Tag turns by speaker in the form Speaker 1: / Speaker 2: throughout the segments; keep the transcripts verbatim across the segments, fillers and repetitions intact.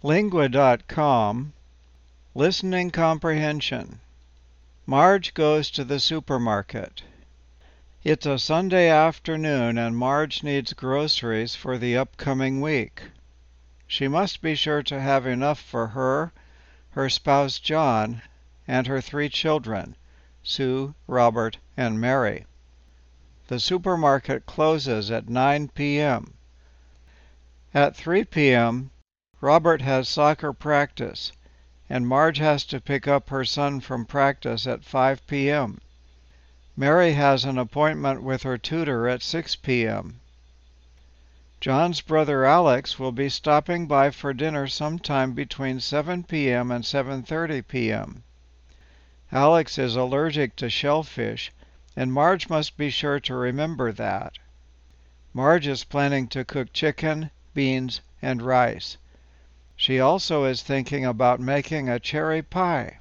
Speaker 1: Lingua dot com. Listening Comprehension. Marge goes to the supermarket. It's a Sunday afternoon, and Marge needs groceries for the upcoming week. She must be sure to have enough for her, her spouse John, and her three children, Sue, Robert, and Mary. The supermarket closes at nine p m At three p m, Robert has soccer practice, and Marge has to pick up her son from practice at five p m Mary has an appointment with her tutor at six p m John's brother Alex will be stopping by for dinner sometime between seven p m and seven thirty p m Alex is allergic to shellfish, and Marge must be sure to remember that. Marge is planning to cook chicken, beans, and rice. She also is thinking about making a cherry pie.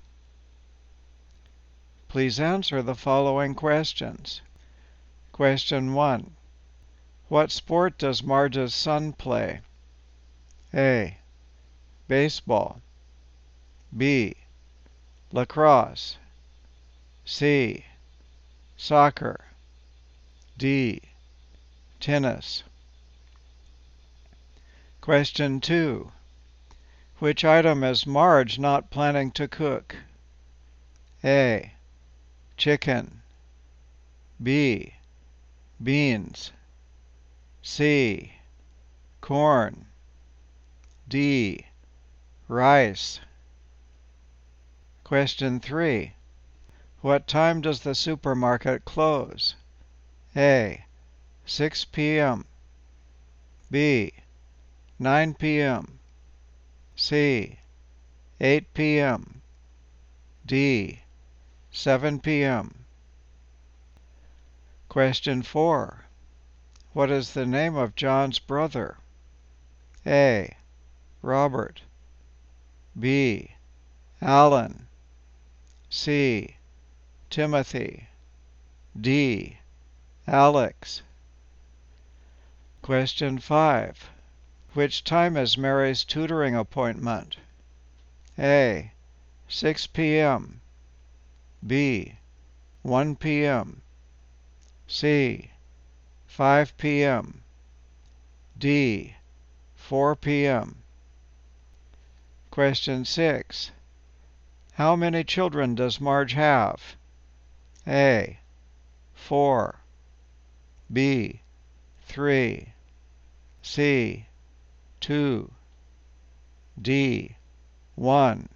Speaker 1: Please answer the following questions. Question one. What sport does Marge's son play? A. Baseball. B. Lacrosse. C. Soccer. D. Tennis. Question two. Which item is Marge not planning to cook? A. Chicken. B. Beans. C. Corn. D. Rice. Question three. What time does the supermarket close? A. six p m B. nine p m C. eight p m D. seven p m Question four. What is the name of John's brother? A. Robert. B. Alan. C. Timothy. D. Alex. Question five. Which time is Mary's tutoring appointment? A. six p m B. one p m C. five p m D. four p m Question six. How many children does Marge have? A. four. B. three. C. two. D. one.